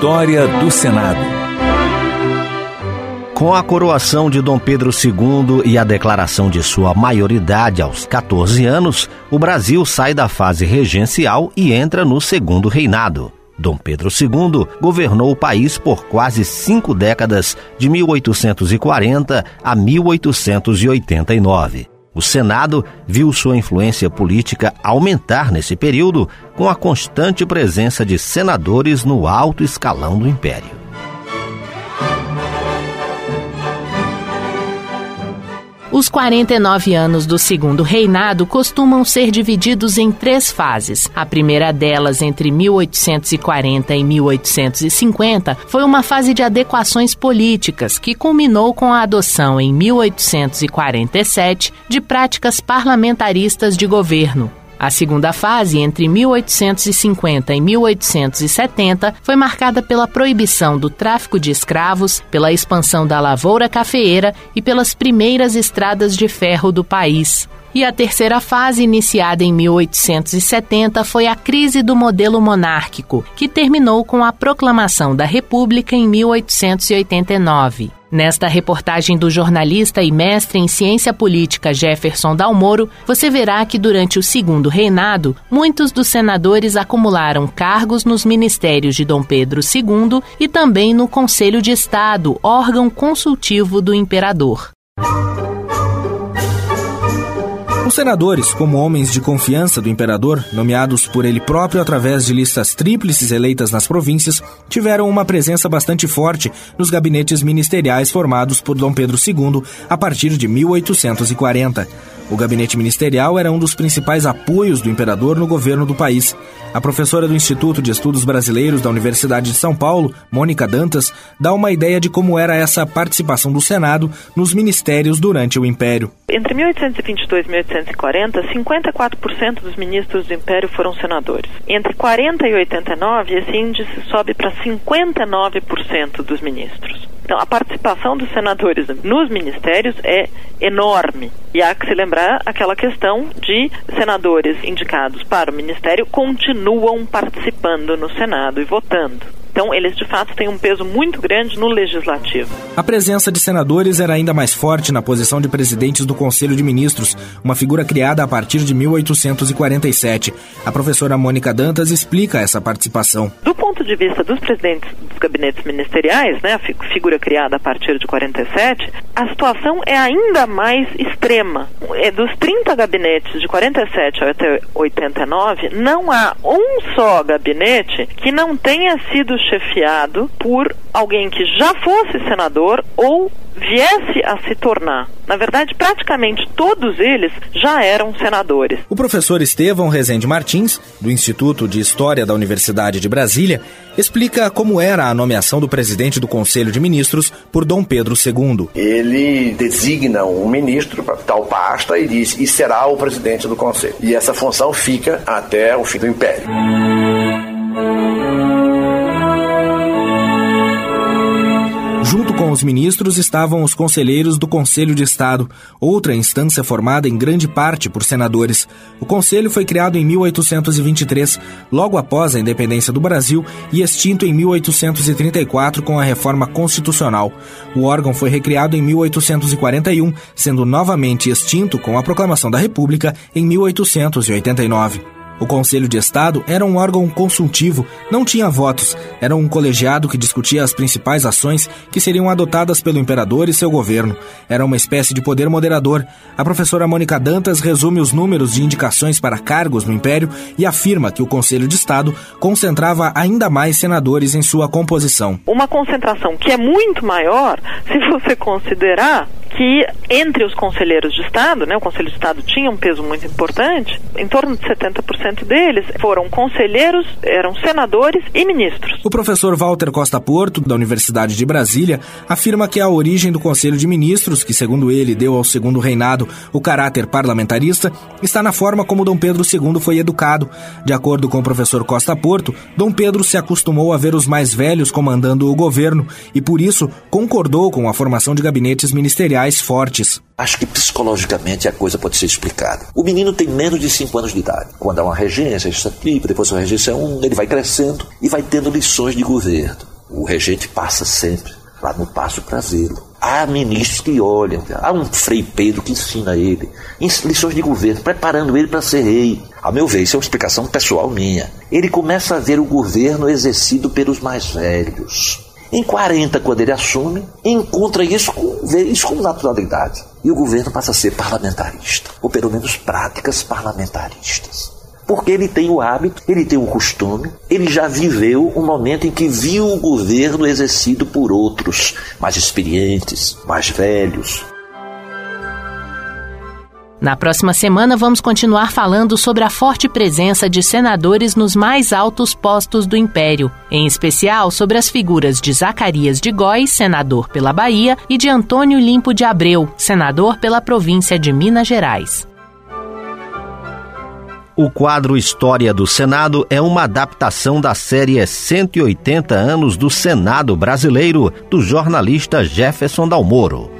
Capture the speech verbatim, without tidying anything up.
História do Senado. Com a coroação de Dom Pedro segundo e a declaração de sua maioridade aos catorze anos, o Brasil sai da fase regencial e entra no segundo reinado. Dom Pedro segundo governou o país por quase cinco décadas, de mil oitocentos e quarenta a mil oitocentos e oitenta e nove. O Senado viu sua influência política aumentar nesse período, com a constante presença de senadores no alto escalão do Império. Os quarenta e nove anos do segundo reinado costumam ser divididos em três fases. A primeira delas, entre mil oitocentos e quarenta e mil oitocentos e cinquenta, foi uma fase de adequações políticas que culminou com a adoção, em mil oitocentos e quarenta e sete, de práticas parlamentaristas de governo. A segunda fase, entre mil oitocentos e cinquenta e mil oitocentos e setenta, foi marcada pela proibição do tráfico de escravos, pela expansão da lavoura cafeeira e pelas primeiras estradas de ferro do país. E a terceira fase, iniciada em mil oitocentos e setenta, foi a crise do modelo monárquico, que terminou com a proclamação da República em mil oitocentos e oitenta e nove. Nesta reportagem do jornalista e mestre em ciência política Jefferson Dalmoro, você verá que durante o segundo reinado, muitos dos senadores acumularam cargos nos ministérios de Dom Pedro segundo e também no Conselho de Estado, órgão consultivo do imperador. Os senadores, como homens de confiança do imperador, nomeados por ele próprio através de listas tríplices eleitas nas províncias, tiveram uma presença bastante forte nos gabinetes ministeriais formados por Dom Pedro segundo a partir de mil oitocentos e quarenta. O gabinete ministerial era um dos principais apoios do imperador no governo do país. A professora do Instituto de Estudos Brasileiros da Universidade de São Paulo, Mônica Dantas, dá uma ideia de como era essa participação do Senado nos ministérios durante o Império. Entre mil oitocentos e vinte e dois e mil oitocentos e quarenta, cinquenta e quatro por cento dos ministros do Império foram senadores. Entre quarenta e oitenta e nove, esse índice sobe para cinquenta e nove por cento dos ministros. Então, a participação dos senadores nos ministérios é enorme. E há que se lembrar aquela questão de senadores indicados para o ministério continuam participando no Senado e votando. Então, eles, de fato, têm um peso muito grande no legislativo. A presença de senadores era ainda mais forte na posição de presidentes do Conselho de Ministros, uma figura criada a partir de mil oitocentos e quarenta e sete. A professora Mônica Dantas explica essa participação. Do ponto de vista dos presidentes dos gabinetes ministeriais, né, a figura criada a partir de quarenta e sete, a situação é ainda mais extrema. É, dos trinta gabinetes de quarenta e sete até oitenta e nove, não há um só gabinete que não tenha sido chefiado por alguém que já fosse senador ou viesse a se tornar. Na verdade, praticamente todos eles já eram senadores. O professor Estevão Rezende Martins, do Instituto de História da Universidade de Brasília, explica como era a nomeação do presidente do Conselho de Ministros por Dom Pedro segundo. Ele designa um ministro para tal pasta e diz, e será o presidente do Conselho. E essa função fica até o fim do Império. Junto com os ministros estavam os conselheiros do Conselho de Estado, outra instância formada em grande parte por senadores. O Conselho foi criado em mil oitocentos e vinte e três, logo após a independência do Brasil, e extinto em mil oitocentos e trinta e quatro com a Reforma Constitucional. O órgão foi recriado em mil oitocentos e quarenta e um, sendo novamente extinto com a proclamação da República em mil oitocentos e oitenta e nove. O Conselho de Estado era um órgão consultivo, não tinha votos, era um colegiado que discutia as principais ações que seriam adotadas pelo imperador e seu governo. Era uma espécie de poder moderador. A professora Mônica Dantas resume os números de indicações para cargos no Império e afirma que o Conselho de Estado concentrava ainda mais senadores em sua composição. Uma concentração que é muito maior se você considerar que entre os conselheiros de Estado, né, o Conselho de Estado tinha um peso muito importante, em torno de setenta por cento deles foram conselheiros, eram senadores e ministros. O professor Walter Costa Porto, da Universidade de Brasília, afirma que a origem do Conselho de Ministros, que segundo ele deu ao segundo reinado o caráter parlamentarista, está na forma como Dom Pedro segundo foi educado. De acordo com o professor Costa Porto, Dom Pedro se acostumou a ver os mais velhos comandando o governo e, por isso, concordou com a formação de gabinetes ministeriais fortes. Acho que psicologicamente a coisa pode ser explicada. O menino tem menos de cinco anos de idade. Quando há uma regência, regência tripla, depois uma regência um, ele vai crescendo e vai tendo lições de governo. O regente passa sempre lá no Paço para vê-lo. Há ministros que olham, há um Frei Pedro que ensina ele, lições de governo, preparando ele para ser rei. A meu ver, isso é uma explicação pessoal minha. Ele começa a ver o governo exercido pelos mais velhos. Em quarenta, quando ele assume, encontra isso com, vê isso com naturalidade. E o governo passa a ser parlamentarista, ou pelo menos práticas parlamentaristas. Porque ele tem o hábito, ele tem o costume, ele já viveu um momento em que viu o governo exercido por outros, mais experientes, mais velhos. Na próxima semana vamos continuar falando sobre a forte presença de senadores nos mais altos postos do Império, em especial sobre as figuras de Zacarias de Góes, senador pela Bahia, e de Antônio Limpo de Abreu, senador pela província de Minas Gerais. O quadro História do Senado é uma adaptação da série cento e oitenta anos do Senado Brasileiro, do jornalista Jefferson Dalmoro.